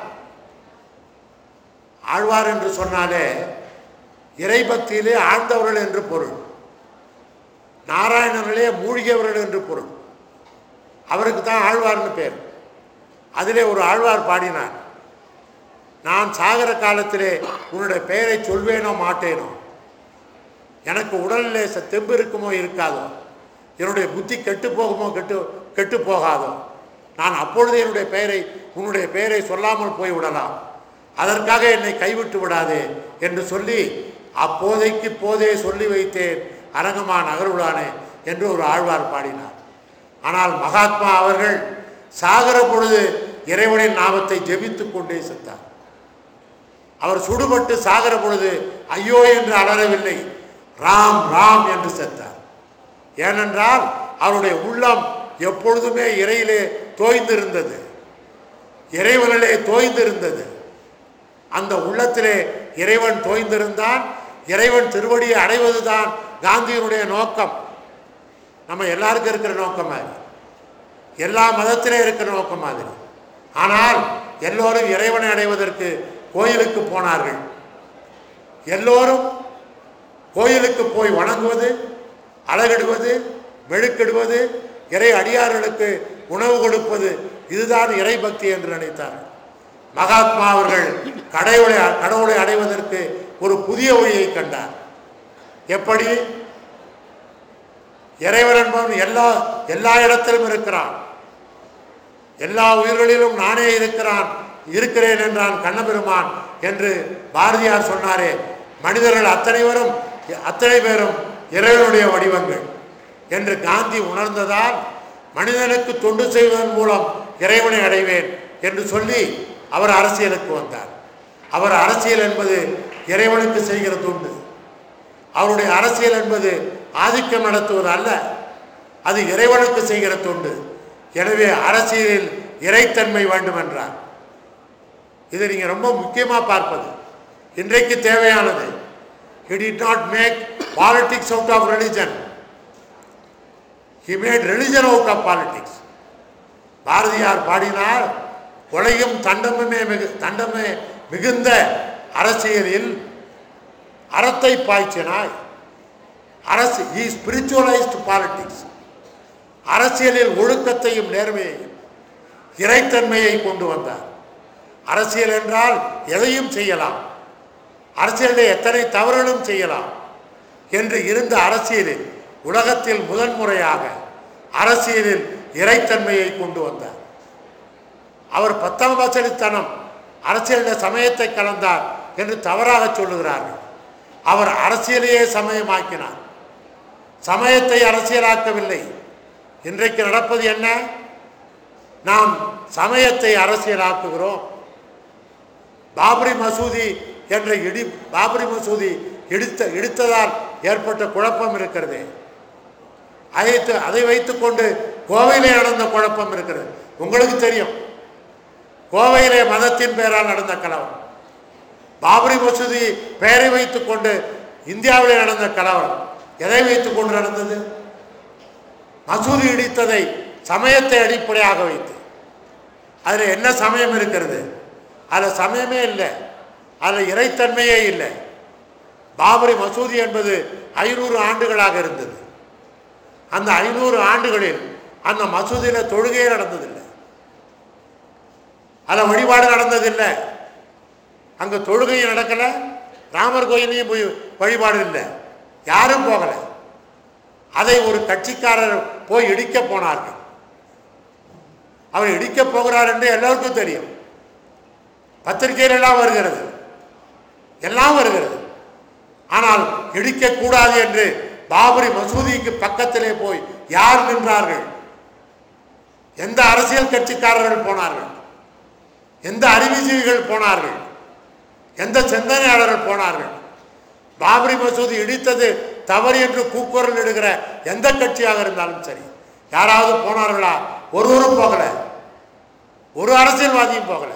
ஆழ்வார் என்று சொன்னாலே இறைபக்தியிலே ஆழ்ந்தவர்கள் என்று பொருள், நாராயணர்களே மூழ்கியவர்கள் என்று பொருள். அவருக்கு தான் ஆழ்வார்னு பேர். அதிலே ஒரு ஆழ்வார் பாடினார், நான் சாகர காலத்திலே உன்னுடைய பெயரை சொல்வேனோ மாட்டேனோ, எனக்கு உடலிலே தெம்பு இருக்குமோ இருக்காதோ, என்னுடைய புத்தி கெட்டு போகுமோ கெட்டு கெட்டு போகாதோ, நான் அப்பொழுது என்னுடைய பெயரை உன்னுடைய பெயரை சொல்லாமல் போய்விடலாம், அதற்காக என்னை கைவிட்டு விடாதே என்று சொல்லி அப்போதைக்கு போதே சொல்லி வைத்தேன் அரங்கமா நகருளானே என்று ஒரு ஆழ்வார் பாடினார். ஆனால் மகாத்மா அவர்கள் சாகர பொழுது இறைவனின் நாமத்தை ஜெபித்து கொண்டே செத்தார். அவர் சுடுபட்டு சாகர பொழுது ஐயோ என்று அலறவில்லை, ராம் ராம் என்று செத்தார். ஏனென்றால் அவருடைய உள்ளம் எப்பொழுதுமே இறையிலே தோய்ந்திருந்தது, இறைவனிலே தோய்ந்திருந்தது. அந்த உள்ளத்திலே இறைவன் தோய்ந்திருந்தான். இறைவன் திருவடியை அடைவதுதான் காந்தியினுடைய நோக்கம். நம்ம எல்லாருக்கும் இருக்கிற நோக்கம் மாதிரி, எல்லா மதத்திலே இருக்கிற நோக்கம் மாதிரி. ஆனால் எல்லோரும் இறைவனை அடைவதற்கு கோயிலுக்கு போனார்கள். எல்லோரும் கோயிலுக்கு போய் வணங்குவது, அழகிடுவது, மெழுக்கிடுவது, இறை அடியார்களுக்கு உணவு கொடுப்பது, இதுதான் இறை பக்தி என்று நினைத்தார்கள். மகாத்மா அவர்கள் கடவுளை கடவுளை அடைவதற்கு ஒரு புதிய வழியை கண்டார். எப்படி? இறைவன் என்பவன் எல்லா எல்லா இடத்திலும் இருக்கிறான், எல்லா உயிர்களிலும் நானே இருக்கிறான் இருக்கிறேன் என்றான் கண்ணபெருமான் என்று பாரதியார் சொன்னாரே. மனிதர்கள் அத்தனைவரும் அத்தனை பேரும் இறைவனுடைய வடிவங்கள் என்று காந்தி உணர்ந்ததால் மனிதனுக்கு தொண்டு செய்வதன் மூலம் இறைவனை அடைவேன் என்று சொல்லி அவர் அரசியலுக்கு வந்தார். அவர் அரசியல் என்பது இறைவனுக்கு செய்கிற தொண்டு. அவருடைய அரசியல் என்பது ஆதிக்கம் நடத்துவது அல்ல, அது இறைவனுக்கு செய்கிற தொண்டு. எனவே அரசியலில் இறைத்தன்மை வேண்டும் என்றார். இதை நீங்கள் ரொம்ப முக்கியமாக பார்ப்பது இன்றைக்கு தேவையானது. He did not make politics out of religion. He made religion out of politics. Bharathiyar பாடினார், கொலையும் தண்டமுமே மிகு தண்டமே மிகுந்த அரசியலில் அறத்தை பாய்ச்சினாய். அரசு he spiritualized politics. அரசியலில் ஒழுக்கத்தையும் நேர்மையையும் இறைத்தன்மையை கொண்டு வந்தார். அரசியல் என்றால் எதையும் செய்யலாம், அரசியலில் எத்தனை தவறுகளும் செய்யலாம் என்று இருந்த அரசியலில் உலகத்தில் முதன்முறையாக அரசியலில் இறைத்தன்மையை கொண்டு வந்தார். அவர் பத்தாம் வசதித்தனம் அரசியலில் சமயத்தை கலந்தார் என்று தவறாக சொல்லுகிறார்கள். அவர் அரசியலையே சமயமாக்கினார், சமயத்தை அரசியலாக்கவில்லை. இன்றைக்கு நடப்பது என்ன? நாம் சமயத்தை அரசியலாக்குகிறோம். பாபரி மசூதி என்ற இடி பாபரி மசூதி இடித்த இடித்ததால் ஏற்பட்ட குழப்பம் இருக்கிறது. அதை அதை வைத்துக்கொண்டு கோவையிலே நடந்த குழப்பம் இருக்கிறது. உங்களுக்கு தெரியும், கோவையிலே மதத்தின் பெயரால் நடந்த கலவரம், பாபரி மசூதி பெயரை வைத்துக் கொண்டு இந்தியாவிலே நடந்த கலவரம் எதை வைத்துக் கொண்டு நடந்தது? மசூதி இடித்ததை சமயத்தை அடிப்படையாக வைத்து. அதில் என்ன சமயம் இருக்கிறது? அதில் சமயமே இல்லை, அதில் இறைத்தன்மையே இல்லை. பாபரி மசூதி என்பது ஐநூறு ஆண்டுகளாக இருந்தது. அந்த ஐநூறு ஆண்டுகளில் அந்த மசூதியில் தொழுகையே நடந்ததில்லை, அதில் வழிபாடு நடந்ததில்லை, அங்கே தொழுகையும் நடக்கலை, ராமர் கோயிலையும் போய் வழிபாடு இல்லை, யாரும் போகலை. அதை ஒரு கட்சிக்காரர் போய் இடிக்க போனார்கள். அவர் இடிக்க போகிறார் என்று எல்லாருக்கும் தெரியும், பத்திரிகையில் எல்லாம் வருகிறது, எல்லாம் வருகிறது. ஆனால் இடிக்கக்கூடாது என்று பாபரி மசூதிக்கு பக்கத்திலே போய் யார் நின்றார்கள்? எந்த அரசியல் கட்சிக்காரர்கள் போனார்கள்? எந்த அறிவுஜீவிகள் போனார்கள்? எந்த சிந்தனையாளர்கள் போனார்கள்? பாபரி மசூதி இடித்தது தவறு என்று கூக்குரல் இடுகிற எந்த கட்சியாக இருந்தாலும் சரி, யாராவது போனார்களா? ஒருவரும் போகல, ஒரு அரசியல்வாதியும் போகல.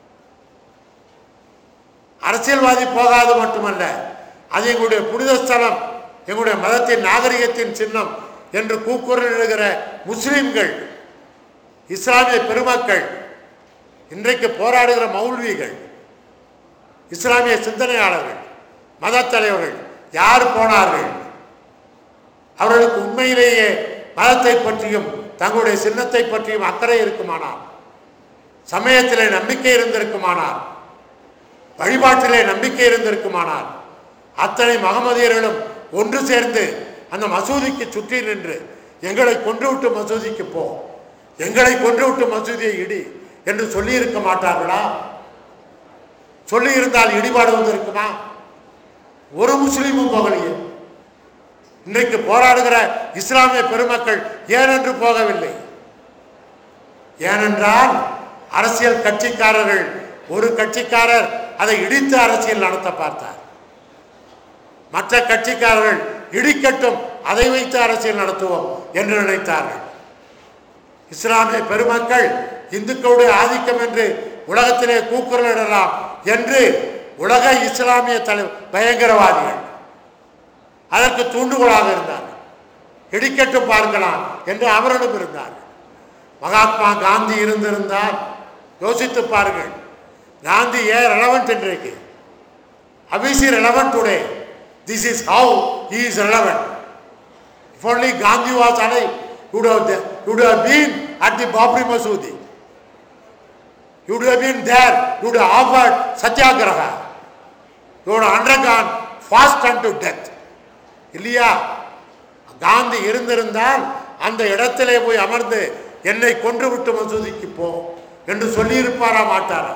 அரசியல்வாதி போகாது மட்டுமல்ல, அது எங்களுடைய புனித ஸ்தலம், எங்களுடைய மதத்தின் நாகரிகத்தின் சின்னம் என்று கூக்குரல் இடுகிற முஸ்லிம்கள், இஸ்லாமிய பெருமக்கள், இன்றைக்கு போராடுகிற மௌல்விகள், இஸ்லாமிய சிந்தனையாளர்கள், மத தலைவர்கள் யார் போனார்கள்? அவர்களுக்கு உண்மையிலேயே மதத்தை பற்றியும் தங்களுடைய சின்னத்தை பற்றியும் அக்கறை இருக்குமானால், சமயத்திலே நம்பிக்கை இருந்திருக்குமானால், வழிபாட்டிலே நம்பிக்கை இருந்திருக்குமானால், அத்தனை மகமதியர்களும் ஒன்று சேர்ந்து அந்த மசூதிக்கு சுற்றி நின்று எங்களை கொன்றுவிட்டு மசூதிக்கு போ, எங்களை கொன்றுவிட்டு மசூதியை இடி என்று சொல்லி இருக்க மாட்டார்களா? சொல்லி இருந்தால் இடிபாடு வந்திருக்குமா? ஒரு முஸ்லீமும் போகலையே. இன்றைக்கு போராடுகிற இஸ்லாமிய பெருமக்கள் ஏனென்று போகவில்லை? ஏனென்றால் அரசியல் கட்சிக்காரர்கள், ஒரு கட்சிக்காரர் அதை இடித்து அரசியல் நடத்த பார்த்தார், மற்ற கட்சிக்காரர்கள் இடிக்கட்டும், அதை வைத்து அரசியல் நடத்துவோம் என்று நினைத்தார்கள். இஸ்லாமிய பெருமக்கள் இந்துக்களுடைய ஆதிக்கம் என்று உலகத்திலே கூக்குரலிடலாம் என்று உலக இஸ்லாமிய தலை பயங்கரவாதிகள் அதற்கு தூண்டுகோலாக இருந்தார்கள். இடிக்கட்டும் பார்க்கலாம் என்று அவர்களும் இருந்தார்கள். மகாத்மா காந்தி இருந்திருந்தால் யோசித்து பாருங்கள், காந்தி ஏன் ரெலவெண்ட் இன்றைக்கு? How is he relevant today? This is how he is relevant. If only Gandhi was alive, he would have, he would have been at the Babri Masudi. He would have been there, he would have offered Satyagraha. He would have undergone fast unto death. இல்லையா? காந்தி இருந்திருந்தால் அந்த இடத்திலே போய் அமர்ந்து என்னை கொன்று விட்டு மசூதிக்கு போ என்று சொல்லியிருப்பாரா மாட்டாரா?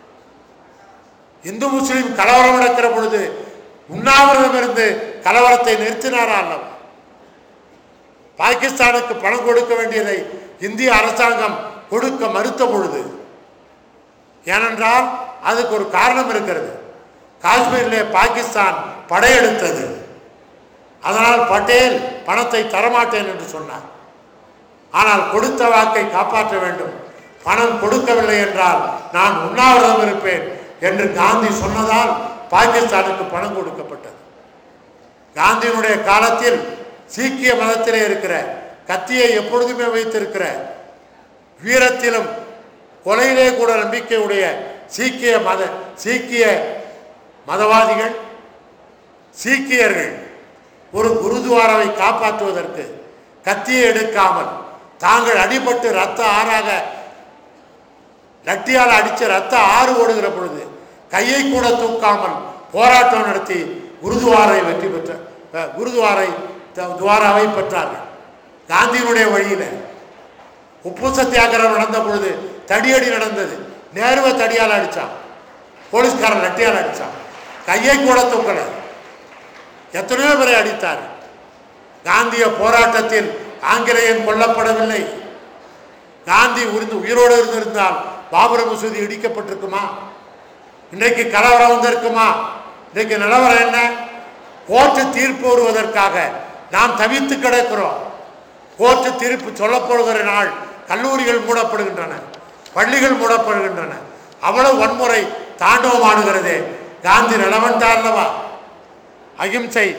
இந்து முஸ்லீம் கலவரம் நடக்கிற பொழுது உண்ணாவிரதம் இருந்து கலவரத்தை நிறுத்தினாரா அல்லவா? பாகிஸ்தானுக்கு பணம் கொடுக்க வேண்டியதை இந்திய அரசாங்கம் கொடுக்க மறுத்த பொழுது, ஏனென்றால் அதுக்கு ஒரு காரணம் இருக்கிறது. காஷ்மீரிலே பாகிஸ்தான் படையெடுத்தது. அதனால் பட்டேல் பணத்தை தரமாட்டேன் என்று சொன்னார். ஆனால் கொடுத்த வாக்கை காப்பாற்ற வேண்டும். பணம் கொடுக்கவில்லை என்றால் நான் உண்ணாவிரதம் இருப்பேன் என்று காந்தி சொன்னதால் பாகிஸ்தானுக்கு பணம் கொடுக்கப்பட்டது. காந்தியினுடைய காலத்தில் சீக்கிய மதத்திலே இருக்கிற கத்தியை எப்பொழுதுமே வைத்திருக்கிற வீரத்திலும் கொலையிலே கூட நம்பிக்கையுடைய சீக்கிய மத சீக்கிய மதவாதிகள் சீக்கியர்கள் ஒரு குருதுவாராவை காப்பாற்றுவதற்கு கத்தியை எடுக்காமல் தாங்கள் அடிபட்டு ரத்த ஆறாக லட்டியால் அடித்து ரத்த ஆறு ஓடுகிற பொழுது கையை கூட தூக்காமல் போராட்டம் நடத்தி குருதுவாரை வெற்றி பெற்ற குருதுவாரை துவாராவை பெற்றார்கள். காந்தியினுடைய வழியில் உப்பு சத்தியாகிரகம் நடந்த பொழுது தடியடி நடந்தது. நேருவை தடியால் அடித்தான், போலீஸ்காரன் லட்டியால் அடித்தான், கையை கூட தூக்கலை. எத்தனையோ பேரை அடித்தார். காந்திய போராட்டத்தில் ஆங்கிலேயன் கொல்லப்படவில்லை. காந்தி உயிர்ந்து உயிரோடு இருந்திருந்தால் பாபர் மசூதி இடிக்கப்பட்டிருக்குமா? இன்றைக்கு கலவரம் வந்திருக்குமா? இன்றைக்கு நிலவரம் என்ன? கோர்ட்டு தீர்ப்பு வருவதற்காக நாம் தவித்து கிடக்கிறோம். கோர்ட்டு தீர்ப்பு சொல்லப்படுகிற நாள் கல்லூரிகள் மூடப்படுகின்றன, பள்ளிகள் மூடப்படுகின்றன. அவ்வளவு வன்முறை தாண்டவமாடுகிறதே. காந்தி நிலவண்டா அல்லவா? அகிம்சை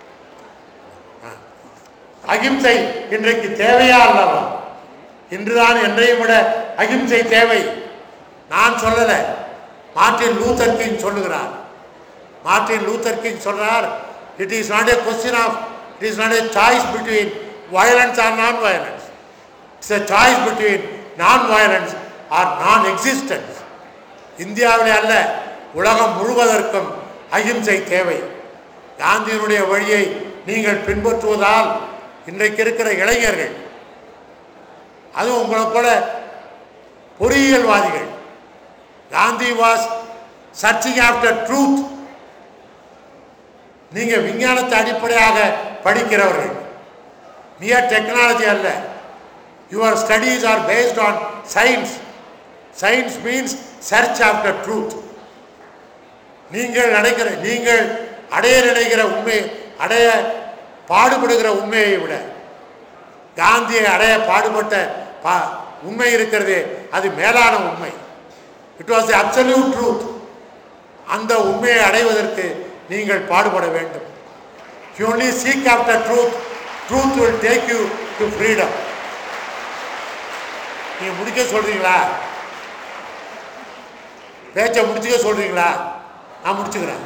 அகிம்சை இன்றைக்கு தேவையா அல்லவா? இன்றுதான் என்றையும் விட அகிம்சை தேவை. நான் சொல்லல, மார்ட்டின் லூத்தர் கிங் சொல்லுகிறார். மார்ட்டின் லூத்தர் கிங் சொல்றார், it is not a question of it is not a choice between violence or non violence, it's a choice between non violence or non existence. இந்தியாவிலே அல்ல, உலகம் முழுவதற்கும் அகிம்சை தேவை. காந்தியினுடைய வழியை நீங்கள் பின்பற்றுவதால் இன்றைக்கு இருக்கிற இளைஞர்கள், அதுவும் உங்களை போல பொறியியல்வாதிகள், Gandhi was searching after truth. நீங்க விஞ்ஞானத்தை அடிப்படையாக படிக்கிறவர்கள், நியர் டெக்னாலஜி அல்ல. Your studies are based on science. Science means search after truth. நீங்கள் நினைக்கிற நீங்கள் அடைய நினைக்கிற உண்மை, அடைய பாடுபடுகிற உண்மையை விட காந்தியை அடைய பாடுபட்ட பா உண்மை இருக்கிறதே, அது மேலான உண்மை. It was the absolute truth. அந்த உண்மையை அடைவதற்கு நீங்கள் பாடுபட வேண்டும். You only seek after truth, truth will take you to freedom. நீங்க முடிக்க சொல்றீங்களா? பேச்சை முடிச்சுக்க சொல்றீங்களா? நான் முடிச்சுக்கிறேன்.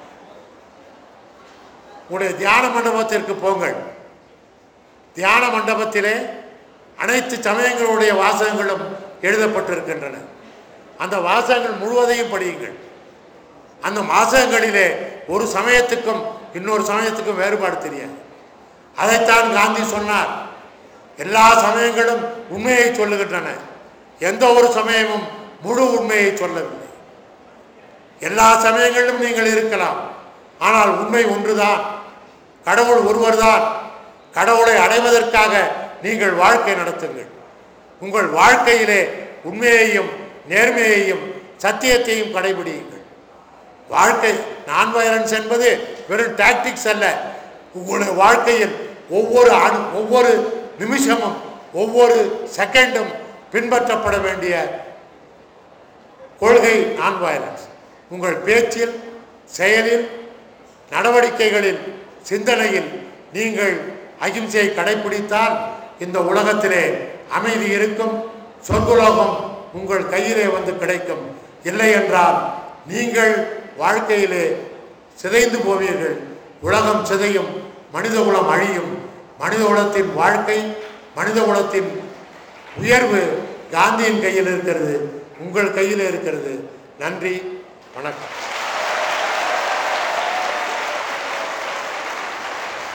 உங்களுடைய தியான மண்டபத்திற்கு போங்கள். தியான மண்டபத்திலே அனைத்து சமயங்களுடைய வாசகங்களும் எழுதப்பட்டிருக்கின்றன. அந்த வாசகங்கள் முழுவதையும் படியுங்கள். அந்த வாசகங்களிலே ஒரு சமயத்துக்கும் இன்னொரு சமயத்துக்கும் வேறுபாடு தெரியாது. அதைத்தான் காந்தி சொன்னார். எல்லா சமயங்களும் உண்மையை சொல்லுகின்றன, எந்த ஒரு சமயமும் முழு உண்மையை சொல்லவில்லை. எல்லா சமயங்களிலும் நீங்கள் இருக்கலாம், ஆனால் உண்மை ஒன்றுதான், கடவுள் ஒருவர்தான். கடவுளை அடைவதற்காக நீங்கள் வாழ்க்கை நடத்துங்கள். உங்கள் வாழ்க்கையிலே உண்மையையும் நேர்மையையும் சத்தியத்தையும் கடைபிடியுங்கள். வாழ்க்கை நான் வயலன்ஸ் என்பது வெறும் டாக்டிக்ஸ் அல்ல. உங்களுடைய வாழ்க்கையில் ஒவ்வொரு அணு ஒவ்வொரு நிமிஷமும் ஒவ்வொரு செகண்டும் பின்பற்றப்பட வேண்டிய கொள்கை நான் வயலன்ஸ். உங்கள் பேச்சில், செயலில், நடவடிக்கைகளில், சிந்தனையில் நீங்கள் அகிம்சையை கடைபிடித்தால் இந்த உலகத்திலே அமைதி இருக்கும், சொர்க்கலோகம் உங்கள் கையிலே வந்து கிடைக்கும். இல்லை என்றால் நீங்கள் வாழ்க்கையிலே சிதைந்து போவீர்கள். உலகம் சிதையும், மனித குலம் அழியும். மனித குலத்தின் வாழ்க்கை, மனித குலத்தின் உயர்வு காந்தியின் கையில் இருக்கிறது, உங்கள் கையில் இருக்கிறது. நன்றி, வணக்கம்.